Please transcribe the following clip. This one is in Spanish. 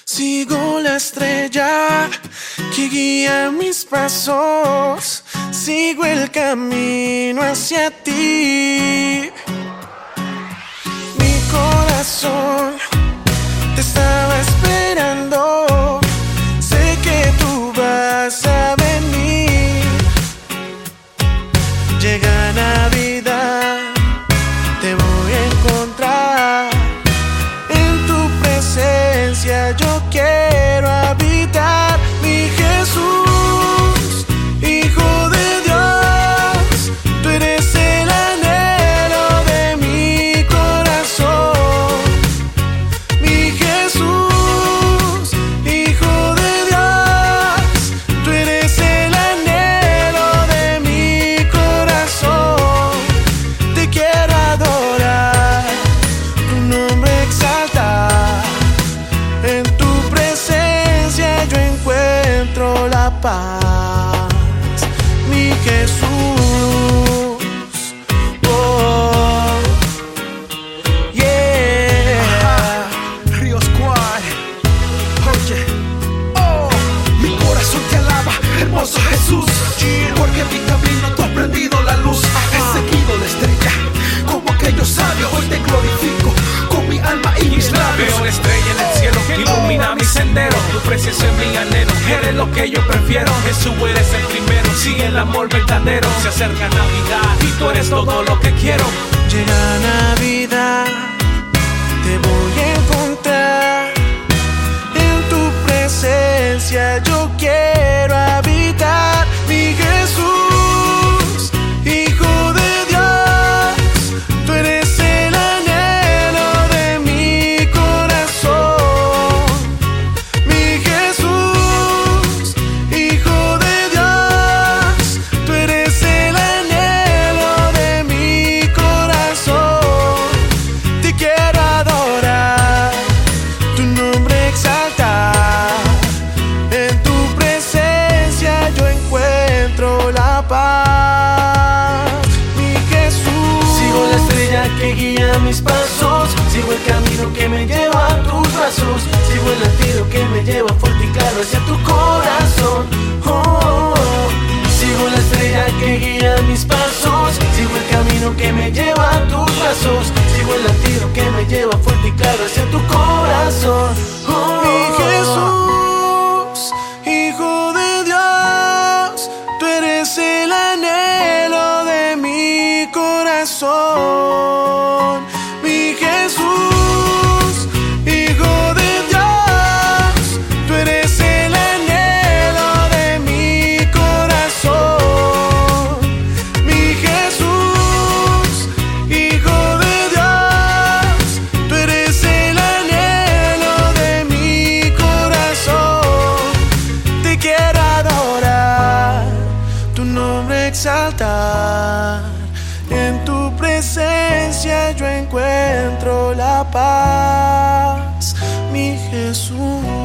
Sigo la estrella que guía mis pasos, sigo el camino hacia ti. Mi corazón te estaba esperando, sé que tú vas a venir. Llega Navidad, te voy a encontrar. En tu presencia yo quiero habitar. Mi Jesús, Hijo de Dios, tú eres el anhelo de mi corazón. Mi Jesús, Hijo de Dios, tú eres el anhelo de mi corazón. Te quiero adorar, tu nombre exaltar. En tu presencia yo encuentro la paz. Mi Jesús, oh, yeah. Río Squad, oye, oh, mi corazón te alaba, hermoso Jesús, porque en mi camino tú has prendido la luz, he seguido la estrella, como aquellos sabios, hoy te glorifico, con mi alma y mis labios. Veo la estrella en el cielo que ilumina mi sendero. Tu presencia es mi anhelo, eres lo que yo prefiero. Jesús, eres el primero, sigue el amor verdadero. Se acerca Navidad y tú eres todo lo que quiero. Llega Navidad, te voy a encontrar. En tu presencia yo quiero habitar. Mi Jesús, Hijo de Dios, tú eres el anhelo de mi corazón. Mi Jesús, Hijo de Dios, tú eres el anhelo de mi corazón. Te quiero adorar, tu nombre exaltar. En tu presencia yo encuentro la paz. Mi Jesús, sigo la estrella que guía mis pasos, sigo el camino que me lleva a tus brazos, sigo el latido que me lleva fuerte y claro hacia tu corazón. Oh, oh, oh. Sigo la estrella que guía mis pasos, sigo el camino que me lleva a tus brazos, sigo el latido que me lleva fuerte y claro hacia tu corazón. Oh, mi Jesús, Hijo de Dios, tú eres el anhelo de mi corazón. Mi Jesús, Hijo de Dios, tú eres el anhelo de mi corazón. Mi Jesús, Hijo de Dios, tú eres el anhelo de mi corazón. Te quiero adorar, tu nombre exaltar. En tu presencia yo encuentro la paz. Mi Jesús.